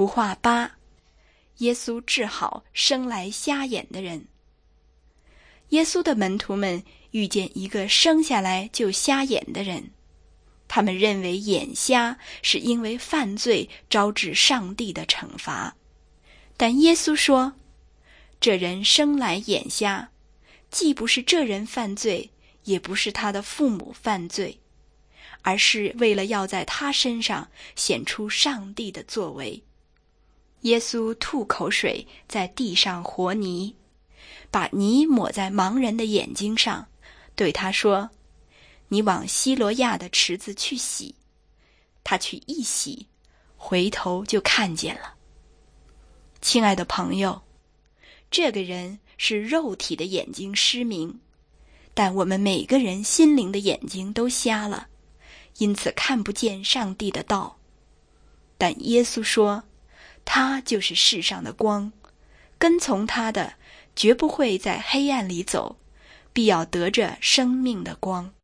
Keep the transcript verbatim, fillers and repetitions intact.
图画八，耶稣治好生来瞎眼的人。耶稣的门徒们遇见一个生下来就瞎眼的人，他们认为眼瞎是因为犯罪招致上帝的惩罚。但耶稣说，这人生来眼瞎，既不是这人犯罪，也不是他的父母犯罪，而是为了要在他身上显出上帝的作为。耶稣吐口水在地上和泥，把泥抹在盲人的眼睛上，对他说，你往西罗亚的池子去洗。他去一洗，回头就看见了。亲爱的朋友，这个人是肉体的眼睛失明，但我们每个人心灵的眼睛都瞎了，因此看不见上帝的道。但耶稣说，他就是世上的光，跟从他的绝不会在黑暗里走，必要得着生命的光。